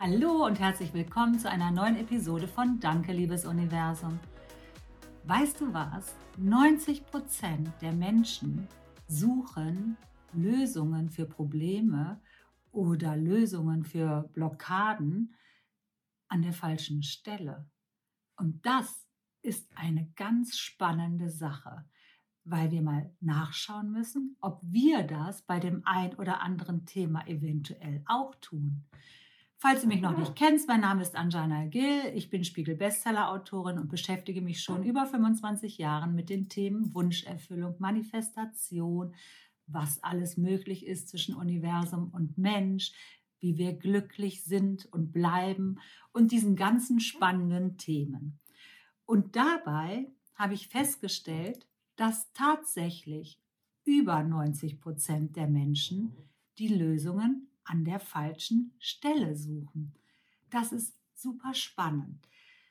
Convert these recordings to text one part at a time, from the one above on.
Hallo und herzlich willkommen zu einer neuen Episode von Danke, liebes Universum. Weißt du was? 90% der Menschen suchen Lösungen für Probleme oder Lösungen für Blockaden an der falschen Stelle. Und das ist eine ganz spannende Sache, weil wir mal nachschauen müssen, ob wir das bei dem ein oder anderen Thema eventuell auch tun. Falls du mich noch nicht kennst, mein Name ist Anjana Gill, ich bin Spiegel-Bestseller-Autorin und beschäftige mich schon über 25 Jahren mit den Themen Wunscherfüllung, Manifestation, was alles möglich ist zwischen Universum und Mensch, wie wir glücklich sind und bleiben und diesen ganzen spannenden Themen. Und dabei habe ich festgestellt, dass tatsächlich über 90% der Menschen die Lösungen an der falschen Stelle suchen. Das ist super spannend.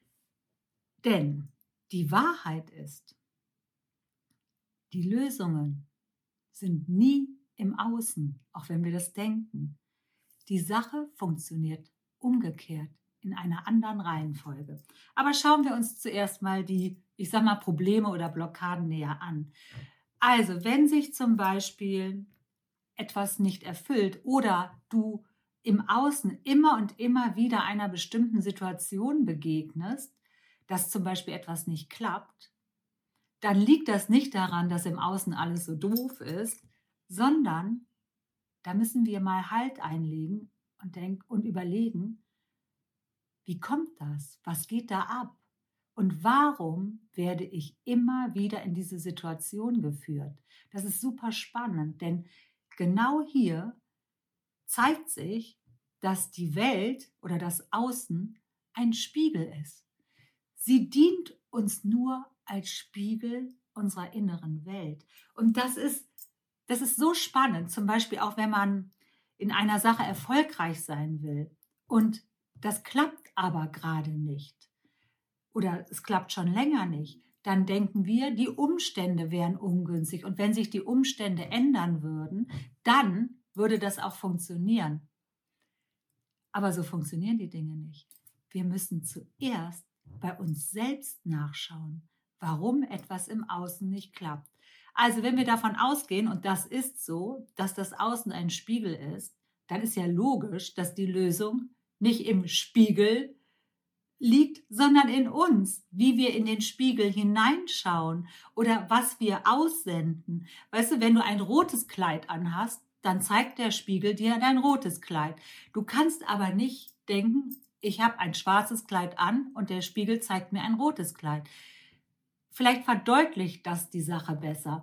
Denn die Wahrheit ist, die Lösungen sind nie im Außen, auch wenn wir das denken. Die Sache funktioniert umgekehrt in einer anderen Reihenfolge. Aber schauen wir uns zuerst mal die, Probleme oder Blockaden näher an. Also, wenn sich zum Beispiel etwas nicht erfüllt oder du im Außen immer und immer wieder einer bestimmten Situation begegnest, dass zum Beispiel etwas nicht klappt, dann liegt das nicht daran, dass im Außen alles so doof ist, sondern da müssen wir mal Halt einlegen und überlegen, wie kommt das? Was geht da ab? Und warum werde ich immer wieder in diese Situation geführt? Das ist super spannend, denn genau hier zeigt sich, dass die Welt oder das Außen ein Spiegel ist. Sie dient uns nur als Spiegel unserer inneren Welt. Und das ist so spannend, zum Beispiel auch wenn man in einer Sache erfolgreich sein will und das klappt aber gerade nicht oder es klappt schon länger nicht, dann denken wir, die Umstände wären ungünstig. Und wenn sich die Umstände ändern würden, dann würde das auch funktionieren. Aber so funktionieren die Dinge nicht. Wir müssen zuerst bei uns selbst nachschauen, warum etwas im Außen nicht klappt. Also wenn wir davon ausgehen, und das ist so, dass das Außen ein Spiegel ist, dann ist ja logisch, dass die Lösung nicht im Spiegel liegt, sondern in uns, wie wir in den Spiegel hineinschauen oder was wir aussenden. Weißt du, wenn du ein rotes Kleid anhast, dann zeigt der Spiegel dir dein rotes Kleid. Du kannst aber nicht denken, ich habe ein schwarzes Kleid an und der Spiegel zeigt mir ein rotes Kleid. Vielleicht verdeutlicht das die Sache besser.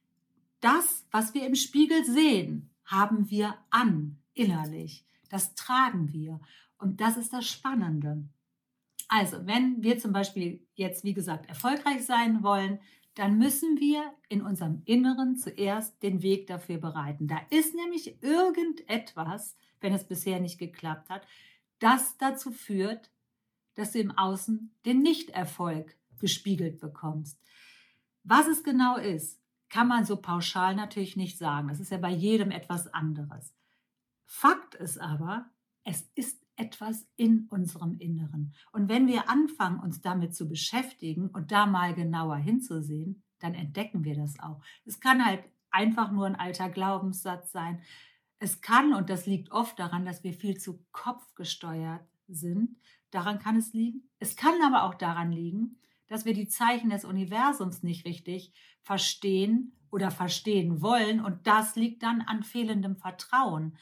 Das, was wir im Spiegel sehen, haben wir an, innerlich. Das tragen wir. Und das ist das Spannende. Also, wenn wir zum Beispiel jetzt, wie gesagt, erfolgreich sein wollen, dann müssen wir in unserem Inneren zuerst den Weg dafür bereiten. Da ist nämlich irgendetwas, wenn es bisher nicht geklappt hat, das dazu führt, dass du im Außen den Nichterfolg gespiegelt bekommst. Was es genau ist, kann man so pauschal natürlich nicht sagen. Das ist ja bei jedem etwas anderes. Fakt ist aber, es ist etwas in unserem Inneren. Und wenn wir anfangen, uns damit zu beschäftigen und da mal genauer hinzusehen, dann entdecken wir das auch. Es kann halt einfach nur ein alter Glaubenssatz sein. Es kann, und das liegt oft daran, dass wir viel zu kopfgesteuert sind, daran kann es liegen. Es kann aber auch daran liegen, dass wir die Zeichen des Universums nicht richtig verstehen oder verstehen wollen. Und das liegt dann an fehlendem Vertrauen.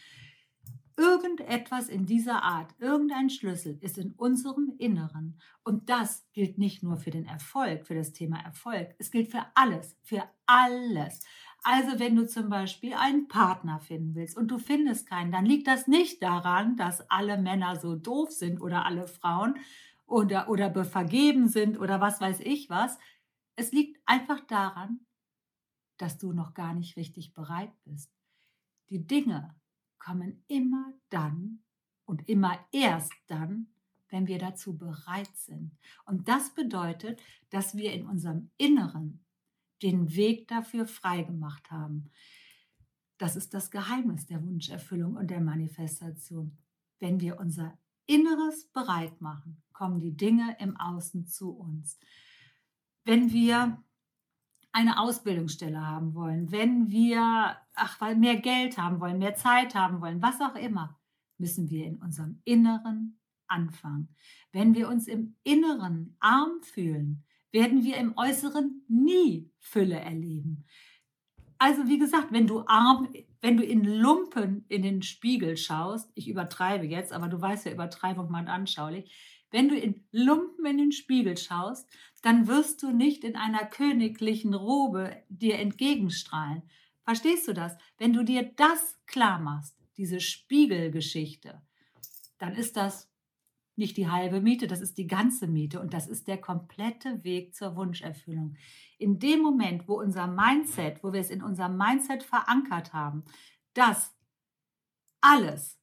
Irgendetwas in dieser Art, irgendein Schlüssel ist in unserem Inneren. Und das gilt nicht nur für den Erfolg, für das Thema Erfolg. Es gilt für alles, für alles. Also wenn du zum Beispiel einen Partner finden willst und du findest keinen, dann liegt das nicht daran, dass alle Männer so doof sind oder alle Frauen oder vergeben sind oder was weiß ich was. Es liegt einfach daran, dass du noch gar nicht richtig bereit bist. Die Dinge kommen immer dann und immer erst dann, wenn wir dazu bereit sind. Und das bedeutet, dass wir in unserem Inneren den Weg dafür freigemacht haben. Das ist das Geheimnis der Wunscherfüllung und der Manifestation. Wenn wir unser Inneres bereit machen, kommen die Dinge im Außen zu uns. Wenn wir eine Ausbildungsstelle haben wollen, wenn wir weil mehr Geld haben wollen, mehr Zeit haben wollen, was auch immer, müssen wir in unserem Inneren anfangen. Wenn wir uns im Inneren arm fühlen, werden wir im Äußeren nie Fülle erleben. Also wie gesagt, wenn du in Lumpen in den Spiegel schaust, ich übertreibe jetzt, aber du weißt ja, Übertreibung meint anschaulich, wenn du in Lumpen in den Spiegel schaust, dann wirst du nicht in einer königlichen Robe dir entgegenstrahlen. Verstehst du das? Wenn du dir das klar machst, diese Spiegelgeschichte, dann ist das nicht die halbe Miete, das ist die ganze Miete und das ist der komplette Weg zur Wunscherfüllung. In dem Moment, wo wo wir es in unserem Mindset verankert haben, dass alles,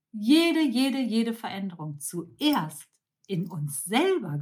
jede Veränderung zuerst in uns selber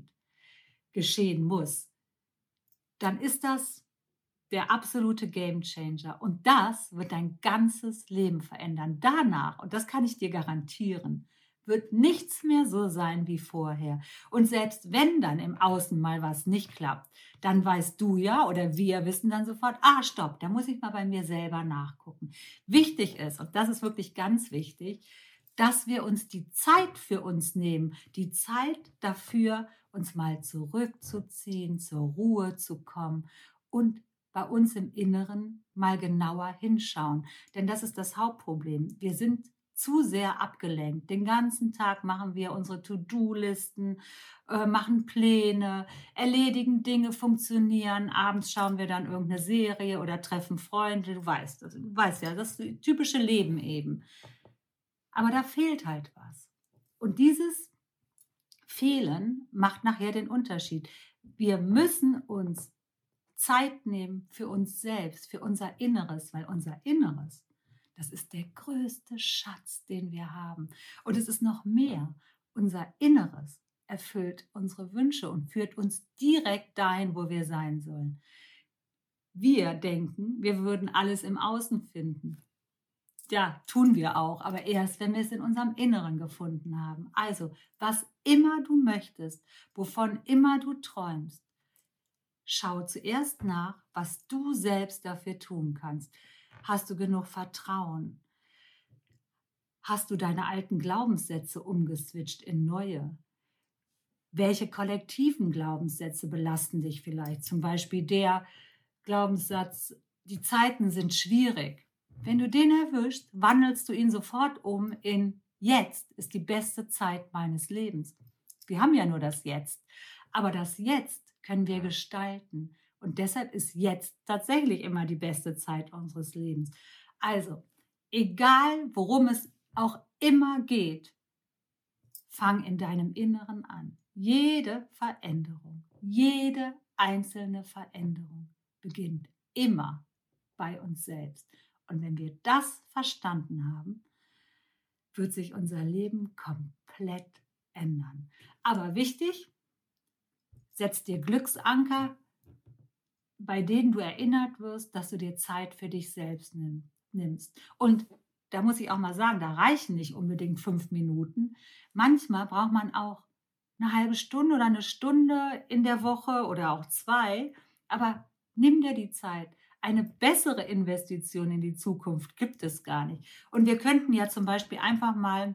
geschehen muss, dann ist das der absolute Gamechanger. Und das wird dein ganzes Leben verändern. Danach, und das kann ich dir garantieren, wird nichts mehr so sein wie vorher. Und selbst wenn dann im Außen mal was nicht klappt, dann weißt du ja oder wir wissen dann sofort, stopp, da muss ich mal bei mir selber nachgucken. Wichtig ist, und das ist wirklich ganz wichtig, dass wir uns die Zeit für uns nehmen, die Zeit dafür, uns mal zurückzuziehen, zur Ruhe zu kommen und bei uns im Inneren mal genauer hinschauen. Denn das ist das Hauptproblem. Wir sind zu sehr abgelenkt. Den ganzen Tag machen wir unsere To-Do-Listen, machen Pläne, erledigen Dinge, funktionieren. Abends schauen wir dann irgendeine Serie oder treffen Freunde. Du weißt ja, das typische Leben eben. Aber da fehlt halt was. Und dieses Fehlen macht nachher den Unterschied. Wir müssen uns Zeit nehmen für uns selbst, für unser Inneres, weil unser Inneres, das ist der größte Schatz, den wir haben. Und es ist noch mehr. Unser Inneres erfüllt unsere Wünsche und führt uns direkt dahin, wo wir sein sollen. Wir denken, wir würden alles im Außen finden. Ja, tun wir auch, aber erst, wenn wir es in unserem Inneren gefunden haben. Also, was immer du möchtest, wovon immer du träumst, schau zuerst nach, was du selbst dafür tun kannst. Hast du genug Vertrauen? Hast du deine alten Glaubenssätze umgeswitcht in neue? Welche kollektiven Glaubenssätze belasten dich vielleicht? Zum Beispiel der Glaubenssatz, die Zeiten sind schwierig. Wenn du den erwischst, wandelst du ihn sofort um in jetzt ist die beste Zeit meines Lebens. Wir haben ja nur das Jetzt, aber das Jetzt können wir gestalten und deshalb ist jetzt tatsächlich immer die beste Zeit unseres Lebens. Also, egal worum es auch immer geht, fang in deinem Inneren an. Jede Veränderung, jede einzelne Veränderung beginnt immer bei uns selbst. Und wenn wir das verstanden haben, wird sich unser Leben komplett ändern. Aber wichtig, setz dir Glücksanker, bei denen du erinnert wirst, dass du dir Zeit für dich selbst nimmst. Und da muss ich auch mal sagen, da reichen nicht unbedingt 5 Minuten. Manchmal braucht man auch eine halbe Stunde oder eine Stunde in der Woche oder auch 2. Aber nimm dir die Zeit. Eine bessere Investition in die Zukunft gibt es gar nicht. Und wir könnten ja zum Beispiel einfach mal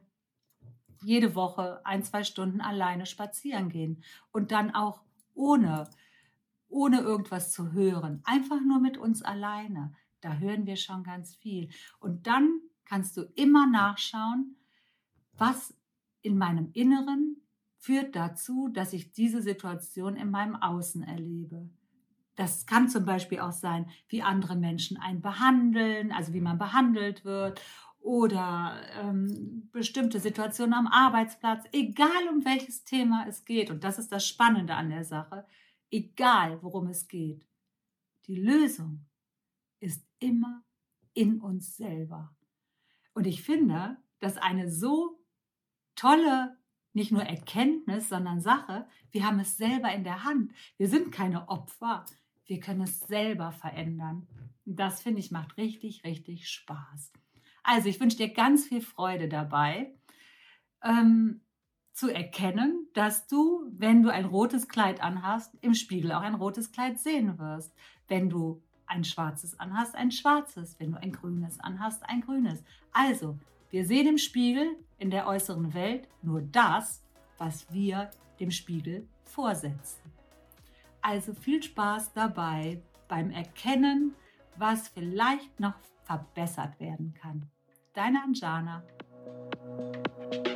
jede Woche 1, 2 Stunden alleine spazieren gehen und dann auch ohne irgendwas zu hören. Einfach nur mit uns alleine. Da hören wir schon ganz viel. Und dann kannst du immer nachschauen, was in meinem Inneren führt dazu, dass ich diese Situation in meinem Außen erlebe. Das kann zum Beispiel auch sein, wie andere Menschen einen behandeln, also wie man behandelt wird oder bestimmte Situationen am Arbeitsplatz, egal um welches Thema es geht. Und das ist das Spannende an der Sache, egal worum es geht. Die Lösung ist immer in uns selber. Und ich finde, dass eine so tolle, nicht nur Erkenntnis, sondern Sache, wir haben es selber in der Hand. Wir sind keine Opfer. Wir können es selber verändern. Und das, finde ich, macht richtig, richtig Spaß. Also ich wünsche dir ganz viel Freude dabei. zu erkennen, dass du, wenn du ein rotes Kleid anhast, im Spiegel auch ein rotes Kleid sehen wirst. Wenn du ein schwarzes anhast, ein schwarzes. Wenn du ein grünes anhast, ein grünes. Also, wir sehen im Spiegel in der äußeren Welt nur das, was wir dem Spiegel vorsetzen. Also viel Spaß dabei beim Erkennen, was vielleicht noch verbessert werden kann. Deine Anjana.